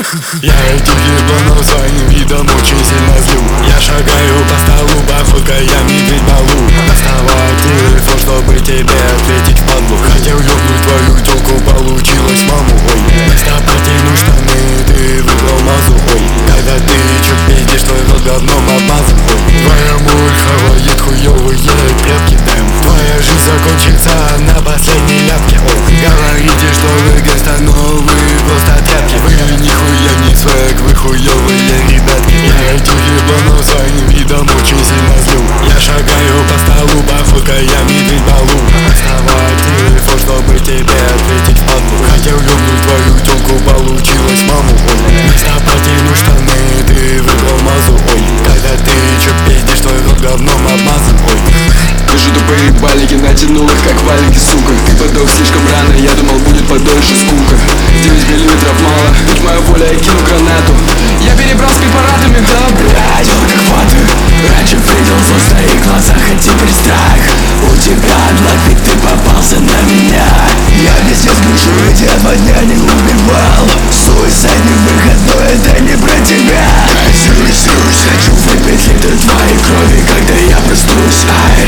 Я этих ебланов своим видом очень сильно злю. Я шагаю по столу, походкой я медведь балу. Доставай телефон, чтобы тебе ответить в падлу. Хотел ёбнуть твою тёлку, получилось маму, ой. Быстро потяну штаны, ты выбрал мазу, ой. Когда ты чё пиздишь, твой рот говном обмазан, ой. Твоя муль хавает хуёвые тряпки, дэм. Твоя жизнь закончится на последней ляпке, ой. Говорите, что вы гангста, но вы просто тряпки. Вы нихуя не свек, вы хуёвые ребятки. Я этих ебланов своим видом очень сильно злю. Я шагаю по столу, походкой я медведь балу. Доставай телефон, чтобы тебе ответить в падлу. Хотел ёбнуть твою тёлку, получилось маму, ой. Быстро потяну штаны, ты выбрал мазу, ой. Когда ты чё пиздишь, твой рот говном обмазан, ой. Вижу тупые балики, натянул их как валенки, сука. Ты подох слишком рано, я думал будет подольше, скука. 9 миллилитров мало, ведь моя воля, я кину гранату. Я перебрал с препаратами, да блядь, он как ваты. Раньше видел зло в твоих глазах, а теперь страх. У тебя блокбит, ты попался на меня. Я пиздец грушу, ведь я 2 дня не убивал. Суицид не выход, но это не про тебя. Хочу выпить литр твоей крови, когда я проснусь.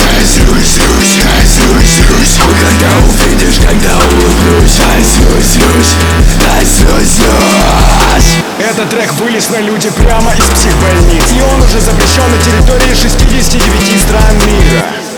Когда увидишь, когда улыбнусь. Этот трек вылез на люди прямо из психбольниц, и он уже запрещен на территории 69 стран мира.